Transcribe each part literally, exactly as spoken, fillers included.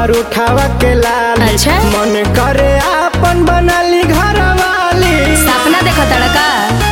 तोहर उठावा के लाल। अच्छा? मन करे आपन बनाली घर वाली। सपना देखा तड़का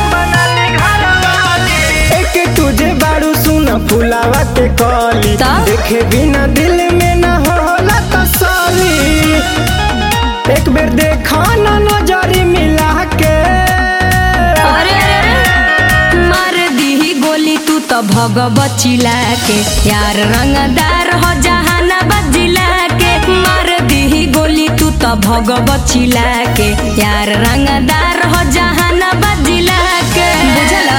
एक तुझे बारू सुना फुलावा के कली। ता? देखे बिना दिल में न होला तसली। एक बेर देखा ना नजरी मिला के। अरे अरे मार दी गोली तू तो भगव चिल्ला के। यार रंगदार हो जहाना बजिला के। मार दी गोली तू तो भगव चिल्ला के। यार रंगदार हो जहाना बजिला के। बुझला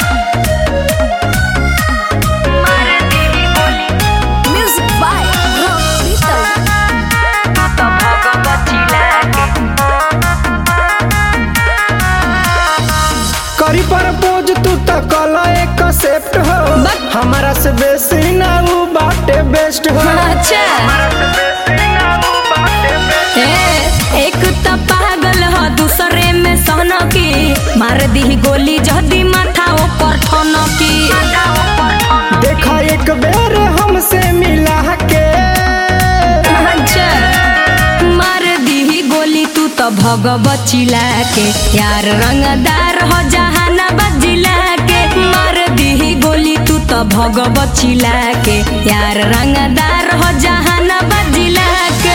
करी प्रपोज तू तो कला एक सेप्ट हो। हमारा से बेसी ना वो बाटे बेस्ट हो। अच्छा ए, एक तो पागल हो दूसरे में सहना की। मार दी गोली जदी माथा ऊपर ठोना की। देखा एक बेर हमसे मिला के। अच्छा मार दी गोली तू तो भगव चिल्ला के। यार रंगदार हो जहाना बजिला के। मार दी गोली तू तो भगव चिल्ला के। यार रंगदार हो जहाना बजिला के।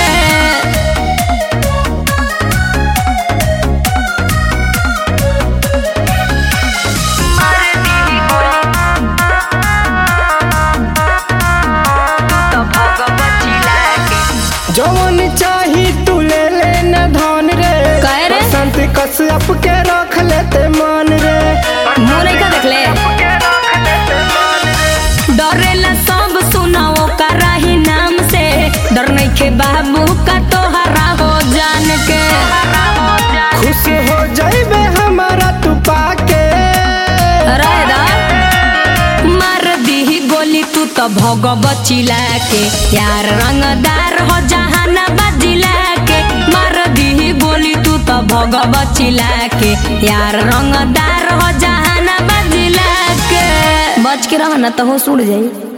जवन चाही तू ले लेना धन रे। काहे रे? बसंत कश्यप के रख लेते मन रे। मुँह नहीं का देख ले। डरेला सब सुनाओ करा ही नाम से। डर नहीं के बाबू का तोहरा हो जान के। खुश हो जाइबे हमारा तू पाके। रायदा मार दी गोली तू तो भगव चिल्ला के। यार रंगदार हो जहाना बजिला के। मार दी गोली तू तो भगव चिल्ला के। यार रंगदार हो जहाना बजिला के। बच के रह ना तो हो सुड़ जाई।